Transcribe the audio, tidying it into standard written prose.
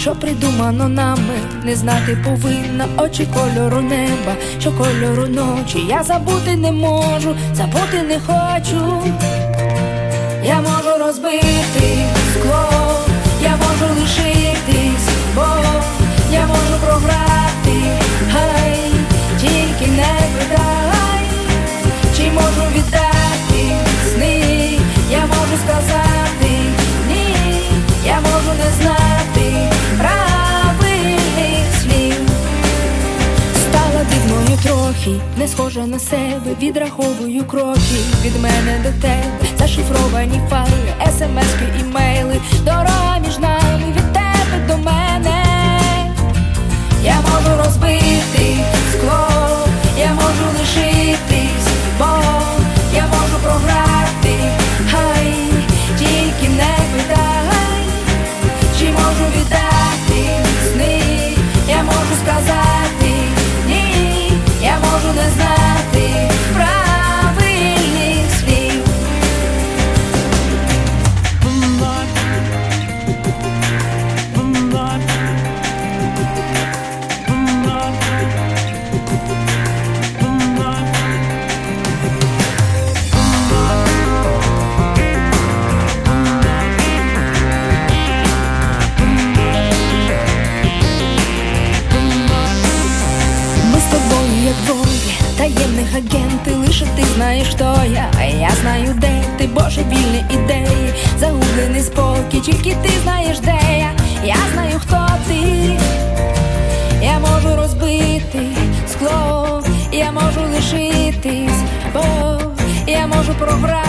що придумано нами, не знати повинна очі кольору неба, що кольору ночі. Я забути не можу, забути не хочу. Я можу розбити скло, я можу лишитись, бо я можу програти. Хай тільки не питай, чи можу віддати сни. Я можу сказати ні, я можу не знати правильних слів. Стала дивною трохи, не схожа на себе, відраховую кроки від мене до тебе, зашифровані файли, смски, імейли, дорога між нами від тебе до мене. Я можу розбити скло, я можу лишитись, бо я можу програти. Хай тільки не питай, чи можу віддати сни. Я можу сказати ні, я можу не знати правильних слів. Таємних агенти, лише ти знаєш, хто я, а я знаю, де ти, божевільні ідеї, загублений спокій, тільки ти знаєш, де я знаю, хто ти. Я можу розбити скло, я можу лишитись, бо я можу програти.